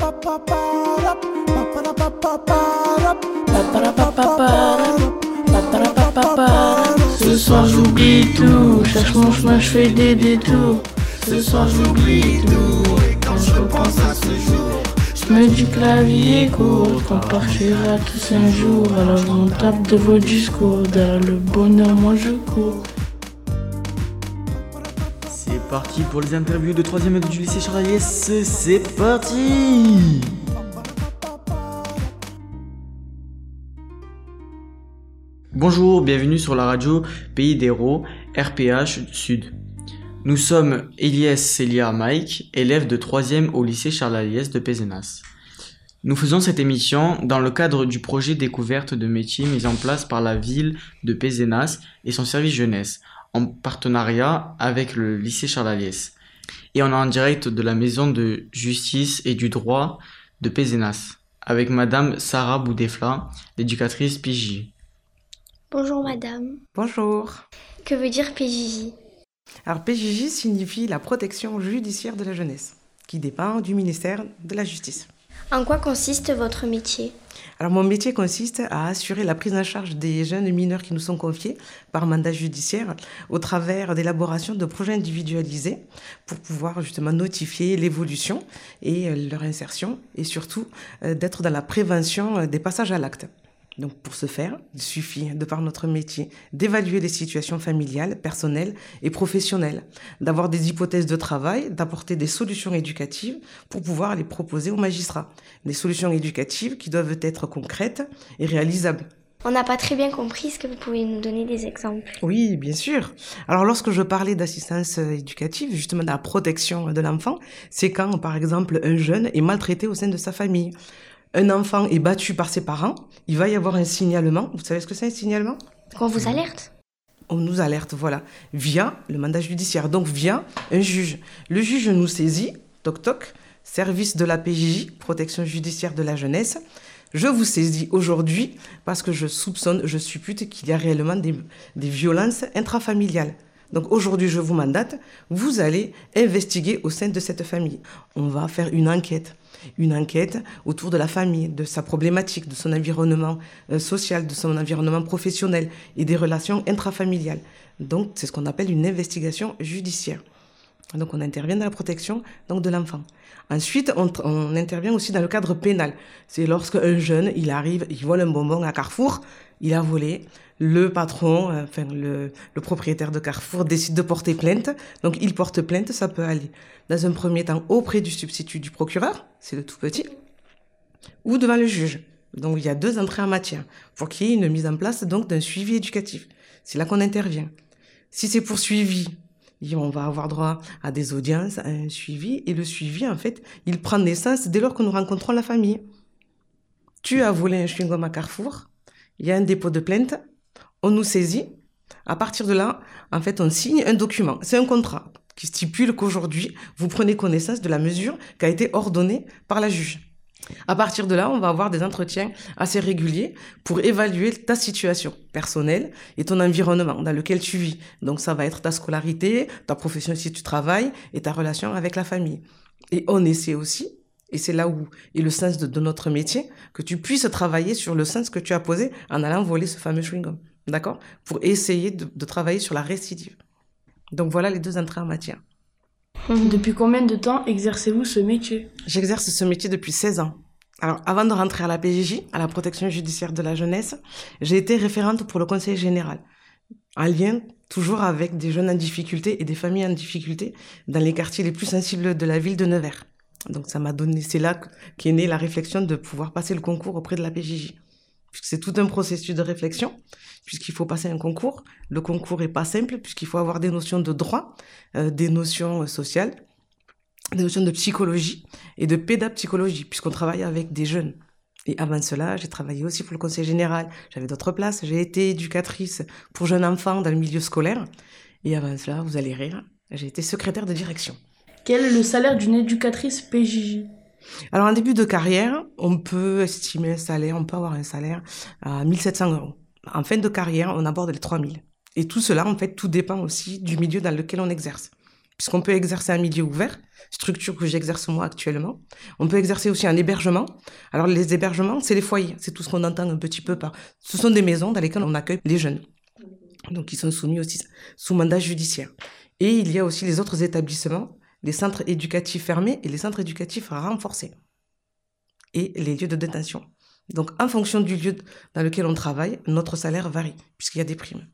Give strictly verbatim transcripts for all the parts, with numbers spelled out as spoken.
Ce soir j'oublie tout, cherche mon chemin, je fais des détours. Ce soir j'oublie tout, et quand je repense à ce jour, je me dis que la vie est courte, qu'on partira tous un jour. Alors on tape de vos discours, derrière le bonheur moi je cours. C'est parti pour les interviews de troisième du lycée Charles Aliès, c'est parti. Bonjour, bienvenue sur la radio Pays d'Hérault, R P H Sud. Nous sommes Elias Célia Mike, élève de troisième au lycée Charles Aliès de Pézenas. Nous faisons cette émission dans le cadre du projet découverte de métiers mis en place par la ville de Pézenas et son service jeunesse, en partenariat avec le lycée Charles Aliès. Et on est en direct de la maison de justice et du droit de Pézenas, avec madame Sarah Boudefla, l'éducatrice P J J. Bonjour madame. Bonjour. Que veut dire P J J ? Alors P J J signifie la protection judiciaire de la jeunesse, qui dépend du ministère de la Justice. En quoi consiste votre métier ? Alors mon métier consiste à assurer la prise en charge des jeunes mineurs qui nous sont confiés par mandat judiciaire au travers d'élaboration de projets individualisés pour pouvoir justement notifier l'évolution et leur insertion et surtout d'être dans la prévention des passages à l'acte. Donc pour ce faire, il suffit, de par notre métier, d'évaluer les situations familiales, personnelles et professionnelles, d'avoir des hypothèses de travail, d'apporter des solutions éducatives pour pouvoir les proposer aux magistrats. Des solutions éducatives qui doivent être concrètes et réalisables. On n'a pas très bien compris, est-ce que vous pouvez nous donner des exemples ? Oui, bien sûr. Alors lorsque je parlais d'assistance éducative, justement de la protection de l'enfant, c'est quand par exemple un jeune est maltraité au sein de sa famille. Un enfant est battu par ses parents, il va y avoir un signalement. Vous savez ce que c'est un signalement ? Qu'on vous alerte ? On nous alerte, voilà, via le mandat judiciaire, donc via un juge. Le juge nous saisit, toc toc, service de la P J J, protection judiciaire de la jeunesse. Je vous saisis aujourd'hui parce que je soupçonne, je suppute qu'il y a réellement des, des violences intrafamiliales. Donc aujourd'hui, je vous mandate, vous allez investiguer au sein de cette famille. On va faire une enquête. Une enquête autour de la famille, de sa problématique, de son environnement euh, social, de son environnement professionnel et des relations intrafamiliales. Donc, c'est ce qu'on appelle une investigation judiciaire. Donc, on intervient dans la protection donc, de l'enfant. Ensuite, on, on intervient aussi dans le cadre pénal. C'est lorsque un jeune, il arrive, il vole un bonbon à Carrefour, il a volé, le patron, euh, enfin le, le propriétaire de Carrefour décide de porter plainte. Donc, il porte plainte, ça peut aller dans un premier temps auprès du substitut du procureur, c'est le tout petit, ou devant le juge. Donc, il y a deux entrées en matière pour qu'il y ait une mise en place donc d'un suivi éducatif. C'est là qu'on intervient. Si c'est poursuivi, on va avoir droit à des audiences, à un suivi, et le suivi, en fait, il prend naissance dès lors que nous rencontrons la famille. Tu as volé un chewing-gum à Carrefour, il y a un dépôt de plainte, on nous saisit. À partir de là, en fait, on signe un document. C'est un contrat qui stipule qu'aujourd'hui, vous prenez connaissance de la mesure qui a été ordonnée par la juge. À partir de là, on va avoir des entretiens assez réguliers pour évaluer ta situation personnelle et ton environnement dans lequel tu vis. Donc, ça va être ta scolarité, ta profession si tu travailles et ta relation avec la famille. Et on essaie aussi, et c'est là où est le sens de, de notre métier, que tu puisses travailler sur le sens que tu as posé en allant voler ce fameux chewing-gum. D'accord ? Pour essayer de, de travailler sur la récidive. Donc voilà les deux entrées en matière. Depuis combien de temps exercez-vous ce métier ? J'exerce ce métier depuis seize ans. Alors avant de rentrer à la P J J, à la protection judiciaire de la jeunesse, j'ai été référente pour le conseil général. En lien toujours avec des jeunes en difficulté et des familles en difficulté dans les quartiers les plus sensibles de la ville de Nevers. Donc ça m'a donné, c'est là qu'est née la réflexion de pouvoir passer le concours auprès de la P J J. Puisque c'est tout un processus de réflexion, puisqu'il faut passer un concours. Le concours est pas simple, puisqu'il faut avoir des notions de droit, euh, des notions sociales, des notions de psychologie et de pédapsychologie, puisqu'on travaille avec des jeunes. Et avant cela, j'ai travaillé aussi pour le conseil général. J'avais d'autres places. J'ai été éducatrice pour jeunes enfants dans le milieu scolaire. Et avant cela, vous allez rire, j'ai été secrétaire de direction. Quel est le salaire d'une éducatrice P J J ? Alors, en début de carrière, on peut estimer un salaire, on peut avoir un salaire à mille sept cents euros. En fin de carrière, on aborde les trois mille. Et tout cela, en fait, tout dépend aussi du milieu dans lequel on exerce. puisqu'on peut exercer un milieu ouvert, structure que j'exerce moi actuellement. On peut exercer aussi un hébergement. Alors les hébergements, c'est les foyers, c'est tout ce qu'on entend un petit peu par... Ce sont des maisons dans lesquelles on accueille les jeunes, donc ils sont soumis aussi sous mandat judiciaire. Et il y a aussi les autres établissements, les centres éducatifs fermés et les centres éducatifs renforcés, et les lieux de détention. Donc en fonction du lieu dans lequel on travaille, notre salaire varie, puisqu'il y a des primes.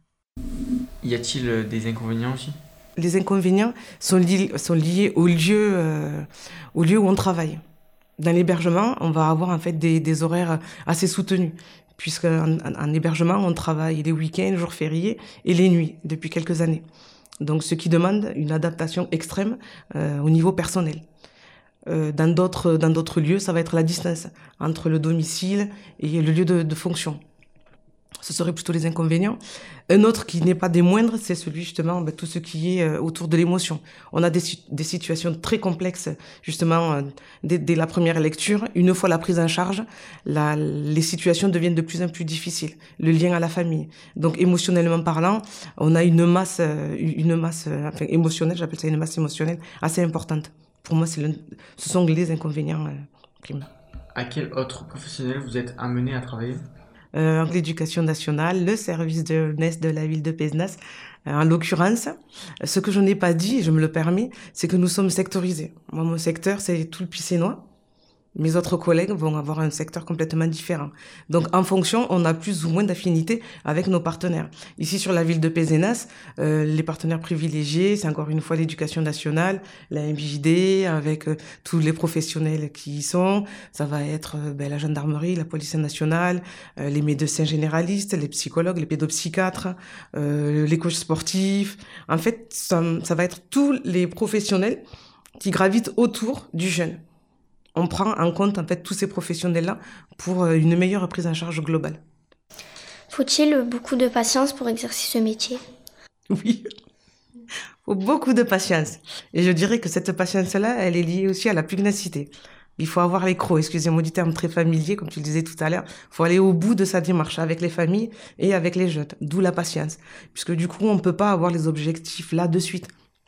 Y a-t-il des inconvénients aussi ? Les inconvénients sont liés, sont liés au lieu, euh, au lieu où on travaille. Dans l'hébergement, on va avoir en fait des, des horaires assez soutenus, puisqu'en en, en hébergement, on travaille les week-ends, jours fériés et les nuits depuis quelques années. Donc, ce qui demande une adaptation extrême euh, au niveau personnel. Euh, dans d'autres, dans d'autres lieux, ça va être la distance entre le domicile et le lieu de, de fonction. Ce serait plutôt les inconvénients. Un autre qui n'est pas des moindres, c'est celui justement, ben, tout ce qui est euh, autour de l'émotion. On a des, des situations très complexes, justement, euh, dès, dès la première lecture. Une fois la prise en charge, la, les situations deviennent de plus en plus difficiles. Le lien à la famille. Donc, émotionnellement parlant, on a une masse, euh, une masse euh, enfin, émotionnelle, j'appelle ça une masse émotionnelle, assez importante. Pour moi, c'est le, ce sont les inconvénients euh, primaires. À quel autre professionnel vous êtes amené à travailler ? Euh, l'éducation nationale, le service de jeunesse de la ville de Pézenas. Euh, en l'occurrence, ce que je n'ai pas dit, je me le permets, c'est que nous sommes sectorisés. Moi, mon secteur, c'est tout le Picénois. Mes autres collègues vont avoir un secteur complètement différent. Donc, en fonction, on a plus ou moins d'affinité avec nos partenaires. Ici, sur la ville de Pézenas, euh, les partenaires privilégiés, c'est encore une fois l'éducation nationale, la M J D, avec euh, tous les professionnels qui y sont. Ça va être euh, ben, la gendarmerie, la police nationale, euh, les médecins généralistes, les psychologues, les pédopsychiatres, euh, les coachs sportifs. En fait, ça, ça va être tous les professionnels qui gravitent autour du jeune. On prend en compte en fait tous ces professionnels-là pour une meilleure prise en charge globale. Faut-il beaucoup de patience pour exercer ce métier ? Oui, il faut beaucoup de patience. Et je dirais que cette patience-là, elle est liée aussi à la pugnacité. Il faut avoir les crocs, excusez-moi du terme très familier, comme tu le disais tout à l'heure. Il faut aller au bout de sa démarche avec les familles et avec les jeunes, d'où la patience. Puisque du coup, on ne peut pas avoir les objectifs là de suite.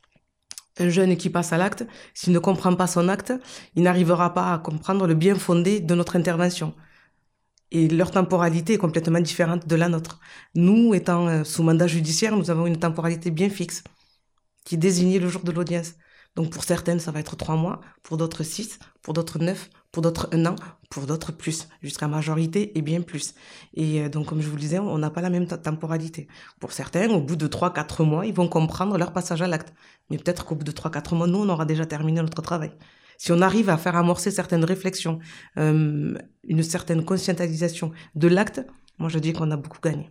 Un jeune qui passe à l'acte, s'il ne comprend pas son acte, il n'arrivera pas à comprendre le bien fondé de notre intervention. Et leur temporalité est complètement différente de la nôtre. Nous, étant sous mandat judiciaire, nous avons une temporalité bien fixe, qui est désignée le jour de l'audience. Donc pour certaines, ça va être trois mois, pour d'autres six, pour d'autres neuf, pour d'autres un an, pour d'autres plus, jusqu'à majorité et bien plus. Et donc, comme je vous le disais, on n'a pas la même temporalité. Pour certains, au bout de trois quatre mois, ils vont comprendre leur passage à l'acte. Mais peut-être qu'au bout de trois quatre mois, nous, on aura déjà terminé notre travail. Si on arrive à faire amorcer certaines réflexions, euh, une certaine conscientisation de l'acte, moi je dis qu'on a beaucoup gagné.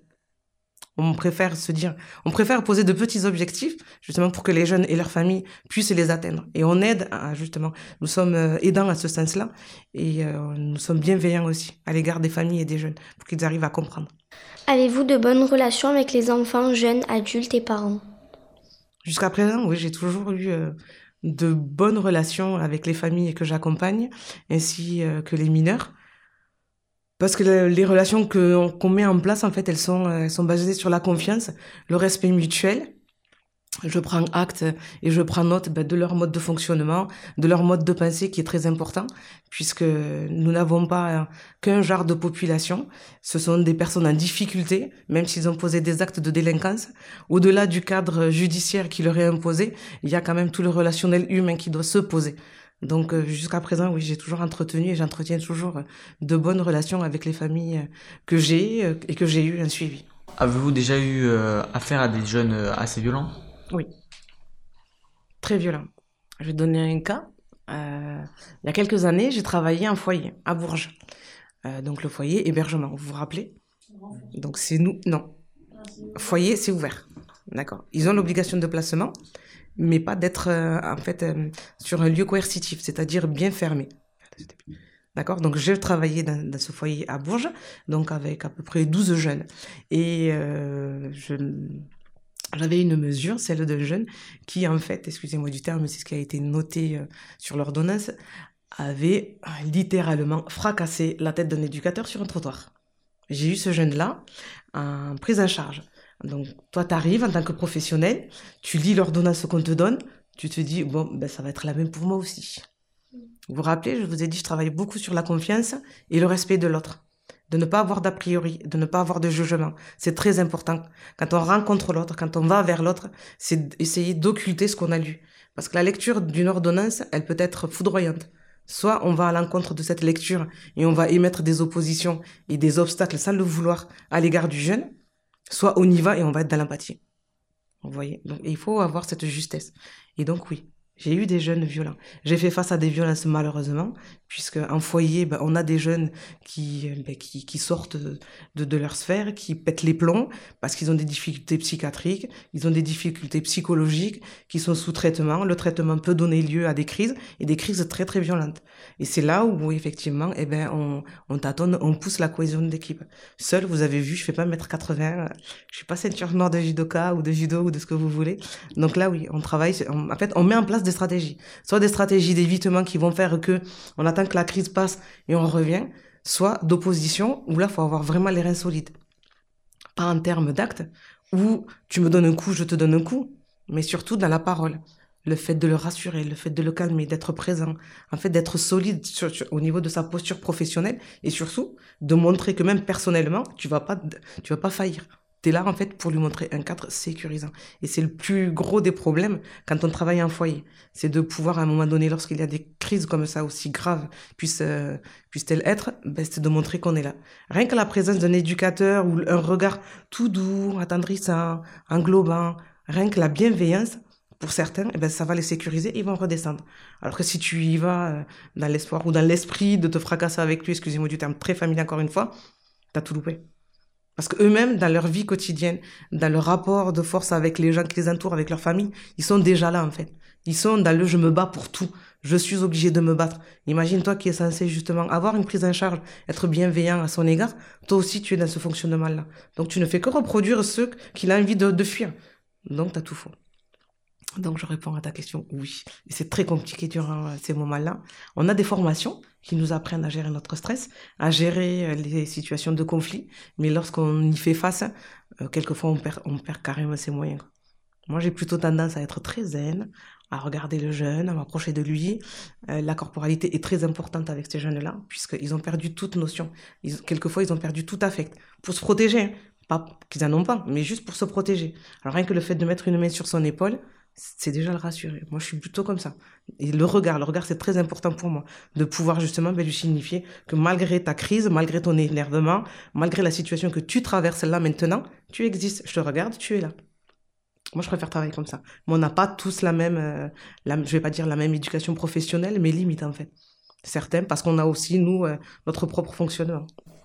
On préfère se dire, on préfère poser de petits objectifs, justement pour que les jeunes et leurs familles puissent les atteindre. Et on aide, à, justement, nous sommes aidants à ce sens-là, et euh, nous sommes bienveillants aussi à l'égard des familles et des jeunes, pour qu'ils arrivent à comprendre. Avez-vous de bonnes relations avec les enfants, jeunes, adultes et parents ? Jusqu'à présent, oui, j'ai toujours eu euh, de bonnes relations avec les familles que j'accompagne, ainsi euh, que les mineurs. Parce que les relations que, qu'on met en place, en fait, elles sont, elles sont basées sur la confiance, le respect mutuel. Je prends acte et je prends note ben, de leur mode de fonctionnement, de leur mode de pensée qui est très important, puisque nous n'avons pas qu'un genre de population. Ce sont des personnes en difficulté, même s'ils ont posé des actes de délinquance. Au-delà du cadre judiciaire qui leur est imposé, il y a quand même tout le relationnel humain qui doit se poser. Donc euh, jusqu'à présent, oui, j'ai toujours entretenu et j'entretiens toujours de bonnes relations avec les familles que j'ai euh, et que j'ai eu un suivi. Avez-vous déjà eu euh, affaire à des jeunes euh, assez violents ? Oui, très violents. Je vais donner un cas. Euh, il y a quelques années, j'ai travaillé en foyer à Bourges. Euh, donc le foyer hébergement, vous vous rappelez ? Donc c'est nous, non. Foyer, c'est ouvert. D'accord. Ils ont l'obligation de placement, mais pas d'être euh, en fait euh, sur un lieu coercitif, c'est-à-dire bien fermé. D'accord. Donc je travaillais dans, dans ce foyer à Bourges, donc avec à peu près douze jeunes. Et euh, je, j'avais une mesure, celle d'un jeune qui en fait, excusez-moi du terme, c'est ce qui a été noté euh, sur l'ordonnance, avait littéralement fracassé la tête d'un éducateur sur un trottoir. J'ai eu ce jeune-là en prise en charge. Donc, toi, tu arrives en tant que professionnel, tu lis l'ordonnance qu'on te donne, tu te dis, bon, ben, ça va être la même pour moi aussi. Vous vous rappelez, je vous ai dit, je travaille beaucoup sur la confiance et le respect de l'autre. De ne pas avoir d'a priori, de ne pas avoir de jugement. C'est très important. Quand on rencontre l'autre, quand on va vers l'autre, c'est d'essayer d'occulter ce qu'on a lu. Parce que la lecture d'une ordonnance, elle peut être foudroyante. Soit on va à l'encontre de cette lecture et on va émettre des oppositions et des obstacles sans le vouloir à l'égard du jeune, soit on y va et on va être dans l'empathie. Vous voyez? Donc, il faut avoir cette justesse. Et donc, oui, j'ai eu des jeunes violents. J'ai fait face à des violences, malheureusement, puisque en foyer, ben, on a des jeunes qui, ben, qui, qui sortent de, de leur sphère, qui pètent les plombs parce qu'ils ont des difficultés psychiatriques, ils ont des difficultés psychologiques, qui sont sous traitement. Le traitement peut donner lieu à des crises, et des crises très, très violentes. Et c'est là où, effectivement, eh ben, on, on tâtonne, on pousse la cohésion d'équipe. Seul, vous avez vu, je fais pas un mètre quatre-vingts, je suis pas ceinture noire de judoka ou de judo ou de ce que vous voulez. Donc là, oui, on travaille, on, en fait, on met en place des stratégies. Soit des stratégies d'évitement qui vont faire que on attend que la crise passe et on revient, soit d'opposition, où là, il faut avoir vraiment les reins solides. Pas en termes d'actes, où tu me donnes un coup, je te donne un coup, mais surtout dans la parole. Le fait de le rassurer, le fait de le calmer, d'être présent, en fait, d'être solide sur, sur, au niveau de sa posture professionnelle, et surtout, de montrer que même personnellement, tu vas pas, tu vas pas faillir. T'es là, en fait, pour lui montrer un cadre sécurisant. Et c'est le plus gros des problèmes quand on travaille en foyer. C'est de pouvoir, à un moment donné, lorsqu'il y a des crises comme ça, aussi graves, puissent, euh, puissent-elles être, ben, c'est de montrer qu'on est là. Rien que la présence d'un éducateur ou un regard tout doux, attendrissant, englobant, rien que la bienveillance, pour certains, eh ben, ça va les sécuriser et ils vont redescendre. Alors que si tu y vas euh, dans l'espoir ou dans l'esprit de te fracasser avec lui, excusez-moi du terme très familier encore une fois, t'as tout loupé. Parce qu'eux-mêmes, dans leur vie quotidienne, dans leur rapport de force avec les gens qui les entourent, avec leur famille, ils sont déjà là, en fait. Ils sont dans le « je me bats pour tout ». Je suis obligé de me battre. Imagine-toi qui est censé justement avoir une prise en charge, être bienveillant à son égard. Toi aussi, tu es dans ce fonctionnement-là. Donc, tu ne fais que reproduire ceux qu'il a envie de, de fuir. Donc, t'as tout faux. Donc, je réponds à ta question, oui. Et c'est très compliqué durant ces moments-là. On a des formations qui nous apprennent à gérer notre stress, à gérer les situations de conflit. Mais lorsqu'on y fait face, euh, quelquefois, on perd, on perd carrément ses moyens. Moi, j'ai plutôt tendance à être très zen, à regarder le jeune, à m'approcher de lui. Euh, la corporalité est très importante avec ces jeunes-là, puisqu'ils ont perdu toute notion. Ils, quelquefois, ils ont perdu tout affect. Pour se protéger, hein. Pas qu'ils en ont pas, mais juste pour se protéger. Alors, rien que le fait de mettre une main sur son épaule, c'est déjà le rassurer. Moi, je suis plutôt comme ça. Et le regard, le regard, c'est très important pour moi. De pouvoir justement ben, lui signifier que malgré ta crise, malgré ton énervement, malgré la situation que tu traverses là maintenant, tu existes. Je te regarde, tu es là. Moi, je préfère travailler comme ça. Mais on n'a pas tous la même, euh, la, je vais pas dire la même éducation professionnelle, mais limite en fait. Certains, parce qu'on a aussi, nous, euh, notre propre fonctionnement.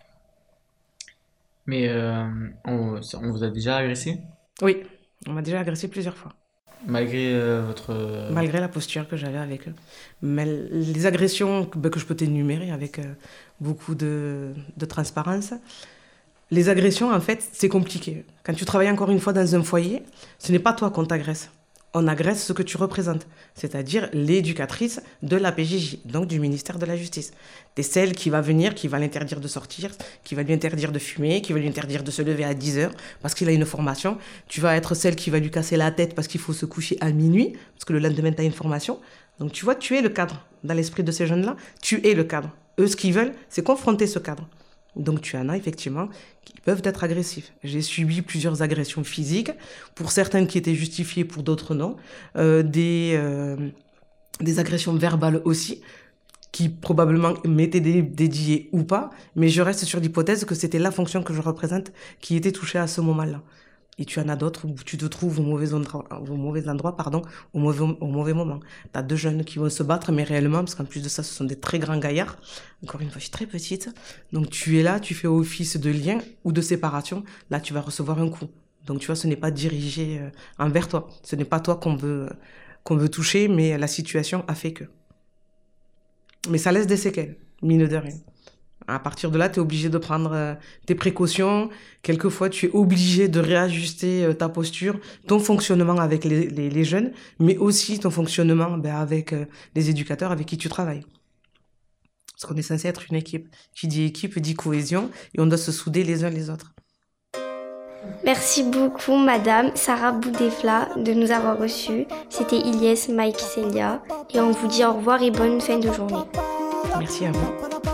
Mais euh, on, on vous a déjà agressé? Oui, on m'a déjà agressé plusieurs fois. Malgré euh, votre... euh, Malgré la posture que j'avais avec eux. Mais les agressions ben, que je peux t'énumérer avec euh, beaucoup de, de transparence, les agressions, en fait, c'est compliqué. Quand tu travailles encore une fois dans un foyer, ce n'est pas toi qu'on t'agresse. On agresse ce que tu représentes, c'est-à-dire l'éducatrice de la P J J, donc du ministère de la Justice. T'es celle qui va venir, qui va l'interdire de sortir, qui va lui interdire de fumer, qui va lui interdire de se lever à dix heures parce qu'il a une formation. Tu vas être celle qui va lui casser la tête parce qu'il faut se coucher à minuit, parce que le lendemain, tu as une formation. Donc tu vois, tu es le cadre. Dans l'esprit de ces jeunes-là, tu es le cadre. Eux, ce qu'ils veulent, c'est confronter ce cadre. Donc tu en as effectivement qui peuvent être agressifs. J'ai subi plusieurs agressions physiques, pour certaines qui étaient justifiées, pour d'autres non. Euh, des, euh, des agressions verbales aussi, qui probablement m'étaient dédiées ou pas, mais je reste sur l'hypothèse que c'était la fonction que je représente qui était touchée à ce moment-là. Et tu en as d'autres où tu te trouves au mauvais endroit, au mauvais endroit pardon, au mauvais, au mauvais moment. Tu as deux jeunes qui vont se battre, mais réellement, parce qu'en plus de ça, ce sont des très grands gaillards. Encore une fois, je suis très petite. Donc tu es là, tu fais office de lien ou de séparation. Là, tu vas recevoir un coup. Donc tu vois, ce n'est pas dirigé euh, envers toi. Ce n'est pas toi qu'on veut, qu'on veut toucher, mais la situation a fait que. Mais ça laisse des séquelles, mine de rien. À partir de là, tu es obligé de prendre euh, tes précautions. Quelquefois, tu es obligé de réajuster euh, ta posture, ton fonctionnement avec les, les, les jeunes, mais aussi ton fonctionnement ben, avec euh, les éducateurs avec qui tu travailles. Parce qu'on est censé être une équipe. Qui dit équipe dit cohésion et on doit se souder les uns les autres. Merci beaucoup, Madame Sarah Boudefla, de nous avoir reçus. C'était Ilyes, Mike, Célia. Et on vous dit au revoir et bonne fin de journée. Merci à vous.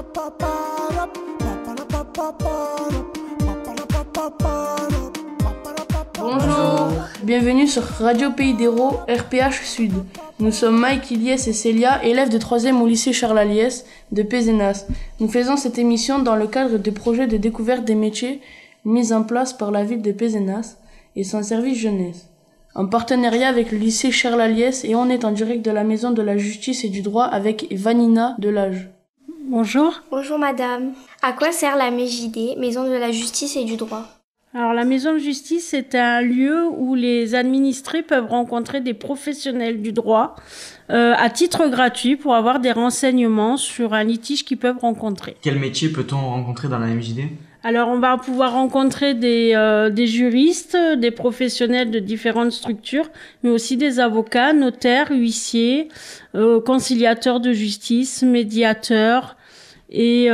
Bonjour, bienvenue sur Radio Pays d'Hérault, R P H Sud. Nous sommes Mike, Ilyes et Célia, élèves de troisième au lycée Charles Aliès de Pézenas. Nous faisons cette émission dans le cadre des projets de découverte des métiers mis en place par la ville de Pézenas et son service jeunesse, en partenariat avec le lycée Charles Aliès, et on est en direct de la Maison de la Justice et du Droit avec Vanina Delage. Bonjour. Bonjour, Madame. À quoi sert la M J D, Maison de la Justice et du Droit ? Alors la maison de justice, c'est un lieu où les administrés peuvent rencontrer des professionnels du droit euh, à titre gratuit pour avoir des renseignements sur un litige qu'ils peuvent rencontrer. Quel métier peut-on rencontrer dans la M J D ? Alors on va pouvoir rencontrer des, euh, des juristes, des professionnels de différentes structures, mais aussi des avocats, notaires, huissiers, euh, conciliateurs de justice, médiateurs et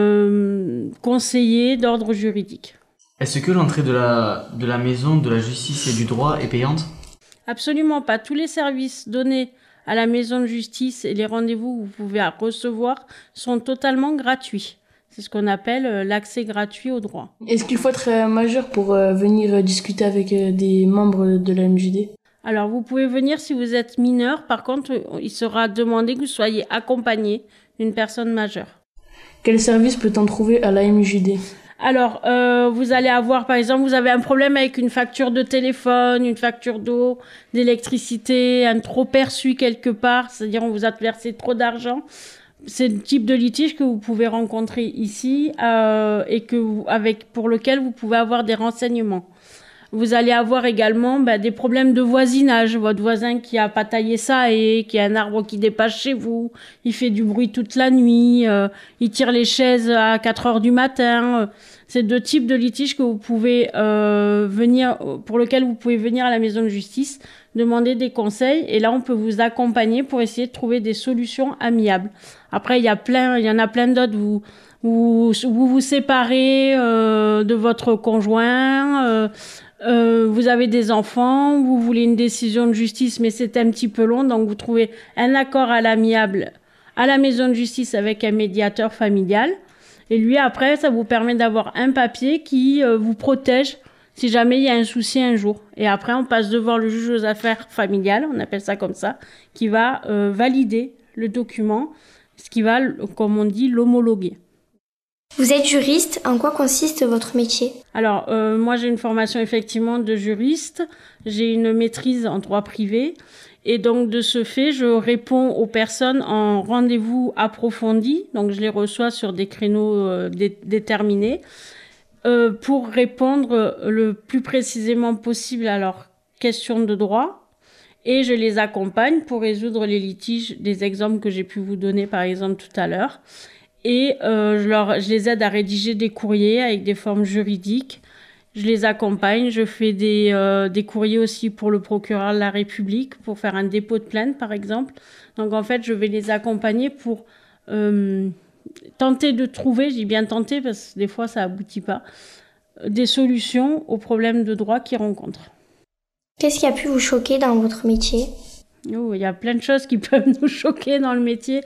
euh, conseillers d'ordre juridique. Est-ce que l'entrée de la, de la maison de la justice et du droit est payante ? Absolument pas. Tous les services donnés à la maison de justice et les rendez-vous que vous pouvez recevoir sont totalement gratuits. C'est ce qu'on appelle l'accès gratuit au droit. Est-ce qu'il faut être euh, majeur pour euh, venir euh, discuter avec euh, des membres de la M J D ? Alors vous pouvez venir si vous êtes mineur. Par contre, il sera demandé que vous soyez accompagné d'une personne majeure. Quel service peut-on trouver à la M J D ? Alors, euh, vous allez avoir, par exemple, vous avez un problème avec une facture de téléphone, une facture d'eau, d'électricité, un trop perçu quelque part, c'est-à-dire on vous a versé trop d'argent. C'est le type de litige que vous pouvez rencontrer ici euh, et que vous, avec, pour lequel vous pouvez avoir des renseignements. Vous allez avoir également bah, des problèmes de voisinage. Votre voisin qui a pas taillé ça et qui a un arbre qui dépasse chez vous, il fait du bruit toute la nuit, euh, il tire les chaises à quatre heures du matin. C'est deux types de litiges que vous pouvez euh, venir, pour lesquels vous pouvez venir à la maison de justice, demander des conseils, et là on peut vous accompagner pour essayer de trouver des solutions amiables. Après il y a plein, il y en a plein d'autres. Vous vous vous, vous séparez euh, de votre conjoint. Euh, Euh, vous avez des enfants, vous voulez une décision de justice, mais c'est un petit peu long, donc vous trouvez un accord à l'amiable à la maison de justice avec un médiateur familial. Et lui, après, ça vous permet d'avoir un papier qui euh, vous protège si jamais il y a un souci un jour. Et après, on passe devant le juge aux affaires familiales, on appelle ça comme ça, qui va euh, valider le document, ce qui va, comme on dit, l'homologuer. Vous êtes juriste, en quoi consiste votre métier ? Alors, euh, moi j'ai une formation effectivement de juriste, j'ai une maîtrise en droit privé, et donc de ce fait, je réponds aux personnes en rendez-vous approfondi, donc je les reçois sur des créneaux euh, dé- déterminés, euh, pour répondre le plus précisément possible à leurs questions de droit, et je les accompagne pour résoudre les litiges, des exemples que j'ai pu vous donner par exemple tout à l'heure. Et euh, je, leur, je les aide à rédiger des courriers avec des formes juridiques. Je les accompagne. Je fais des, euh, des courriers aussi pour le procureur de la République, pour faire un dépôt de plainte, par exemple. Donc, en fait, je vais les accompagner pour euh, tenter de trouver, je dis bien tenter parce que des fois, ça aboutit pas, des solutions aux problèmes de droit qu'ils rencontrent. Qu'est-ce qui a pu vous choquer dans votre métier ? Oh, il y a plein de choses qui peuvent nous choquer dans le métier.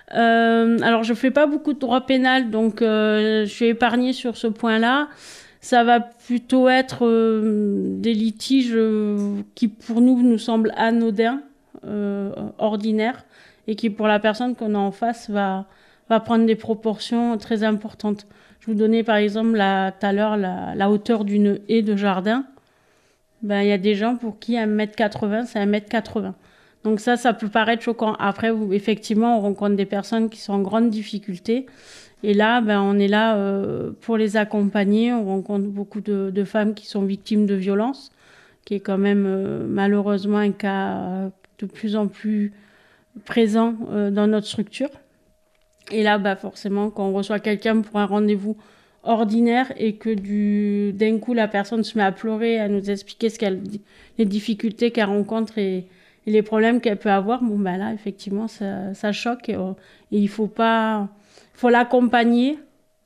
Euh, alors, je fais pas beaucoup de droit pénal, donc euh, je suis épargnée sur ce point-là. Ça va plutôt être euh, des litiges euh, qui, pour nous, nous semblent anodins, euh, ordinaires, et qui, pour la personne qu'on a en face, va, va prendre des proportions très importantes. Je vous donnais, par exemple, la, tout à l'heure, la, la hauteur d'une haie de jardin. Ben, il y a des gens pour qui un mètre quatre-vingts, c'est un mètre quatre-vingts. Donc ça, ça peut paraître choquant. Après, vous, effectivement, on rencontre des personnes qui sont en grande difficulté. Et là, ben, on est là euh, pour les accompagner. On rencontre beaucoup de, de femmes qui sont victimes de violences, qui est quand même euh, malheureusement un cas euh, de plus en plus présent euh, dans notre structure. Et là, ben, forcément, quand on reçoit quelqu'un pour un rendez-vous ordinaire et que du, d'un coup, la personne se met à pleurer, à nous expliquer ce qu'elle, les difficultés qu'elle rencontre et Et les problèmes qu'elle peut avoir, bon ben là, effectivement, ça, ça choque. Et, et il faut pas, faut l'accompagner,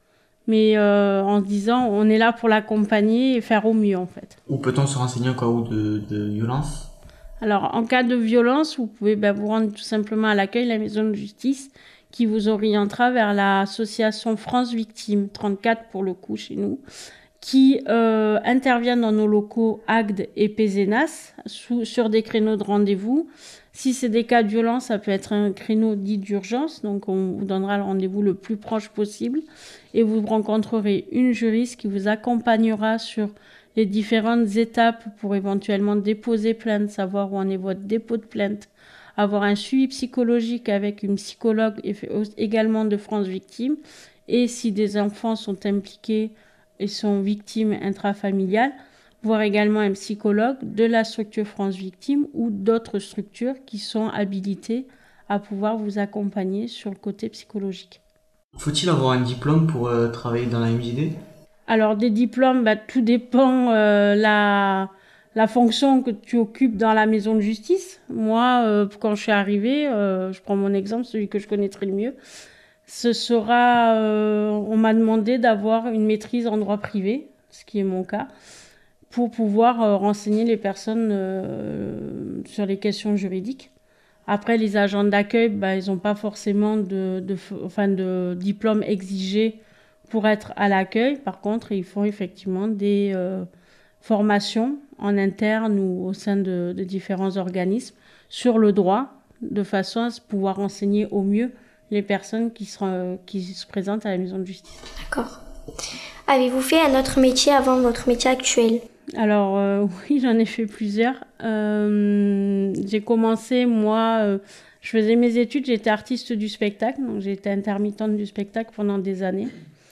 mais euh, en se disant on est là pour l'accompagner et faire au mieux en fait. Où peut-on se renseigner au cas où de, de violence ? Alors en cas de violence, vous pouvez ben, vous rendre tout simplement à l'accueil de la maison de justice qui vous orientera vers l'association France Victimes, trente-quatre pour le coup chez nous, qui euh, intervient dans nos locaux A G D et Pézenas sous, sur des créneaux de rendez-vous. Si c'est des cas de violence, ça peut être un créneau dit d'urgence, donc on vous donnera le rendez-vous le plus proche possible et vous rencontrerez une juriste qui vous accompagnera sur les différentes étapes pour éventuellement déposer plainte, savoir où en est votre dépôt de plainte, avoir un suivi psychologique avec une psychologue également de France Victimes et si des enfants sont impliqués et sont victimes intrafamiliales, voir également un psychologue de la structure France Victimes ou d'autres structures qui sont habilitées à pouvoir vous accompagner sur le côté psychologique. Faut-il avoir un diplôme pour euh, travailler dans la M J D ? Alors des diplômes, bah, tout dépend euh, la la fonction que tu occupes dans la maison de justice. Moi, euh, quand je suis arrivée, euh, je prends mon exemple, celui que je connaîtrai le mieux, ce sera, euh, on m'a demandé d'avoir une maîtrise en droit privé, ce qui est mon cas, pour pouvoir euh, renseigner les personnes euh, sur les questions juridiques. Après, les agents d'accueil, bah, ils n'ont pas forcément de, de, enfin, de diplôme exigé pour être à l'accueil. Par contre, ils font effectivement des euh, formations en interne ou au sein de, de différents organismes sur le droit, de façon à pouvoir renseigner au mieux les personnes qui, seront, qui se présentent à la maison de justice. D'accord. Avez-vous fait un autre métier avant votre métier actuel ? Alors euh, oui, j'en ai fait plusieurs. Euh, j'ai commencé, moi, euh, je faisais mes études, j'étais artiste du spectacle, donc j'ai été intermittente du spectacle pendant des années,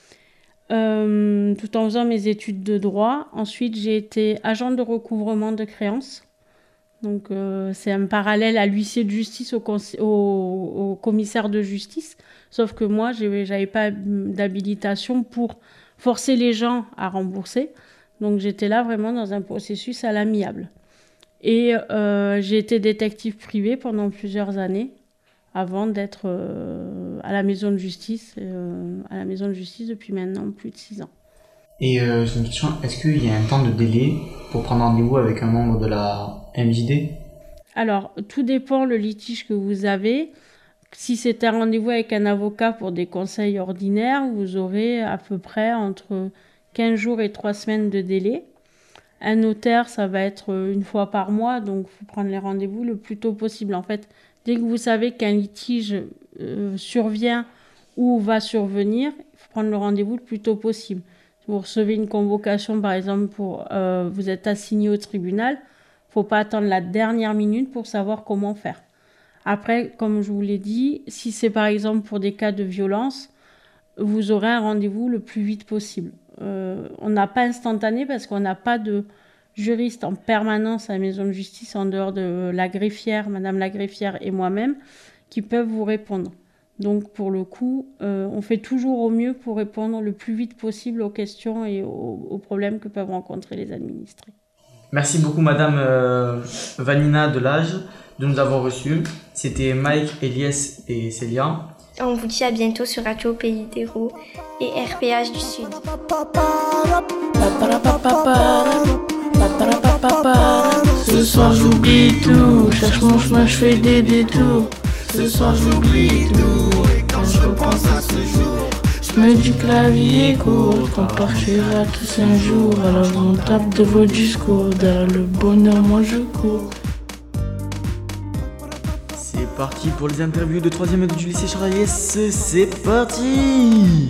euh, tout en faisant mes études de droit. Ensuite, j'ai été agent de recouvrement de créances. Donc euh, c'est un parallèle à l'huissier de justice au, cons- au, au commissaire de justice, sauf que moi, j'ai, j'avais pas d'habilitation pour forcer les gens à rembourser. Donc j'étais là vraiment dans un processus à l'amiable. Et euh, j'ai été détective privé pendant plusieurs années avant d'être euh, à la maison de justice, euh, à la maison de justice depuis maintenant plus de six ans. Et euh, j'ai une question, est-ce qu'il y a un temps de délai pour prendre rendez-vous avec un membre de la M J D ? Alors, tout dépend le litige que vous avez. Si c'est un rendez-vous avec un avocat pour des conseils ordinaires, vous aurez à peu près entre quinze jours et trois semaines de délai. Un notaire, ça va être une fois par mois, donc il faut prendre les rendez-vous le plus tôt possible. En fait, dès que vous savez qu'un litige euh, survient ou va survenir, il faut prendre le rendez-vous le plus tôt possible. Si vous recevez une convocation, par exemple, pour euh, vous êtes assigné au tribunal, il ne faut pas attendre la dernière minute pour savoir comment faire. Après, comme je vous l'ai dit, si c'est par exemple pour des cas de violence, vous aurez un rendez-vous le plus vite possible. Euh, on n'a pas instantané parce qu'on n'a pas de juriste en permanence à la maison de justice en dehors de la greffière, madame la greffière et moi-même, qui peuvent vous répondre. Donc pour le coup, euh, on fait toujours au mieux pour répondre le plus vite possible aux questions et aux, aux problèmes que peuvent rencontrer les administrés. Merci beaucoup madame euh, Vanina Delage de nous avoir reçus. C'était Mike, Eliès et Célia. On vous dit à bientôt sur Radio Pays d'Héros et R P H du Sud. Ce soir j'oublie tout, cherche mon chemin, je fais des détours. Ce soir j'oublie tout, et quand je repense à ce jour, je me dis que la vie est courte, qu'on partira tous un jour. Alors on tape de vos discours, derrière le bonheur moi je cours. C'est parti pour les interviews de troisième du lycée Charles Aliès, c'est parti.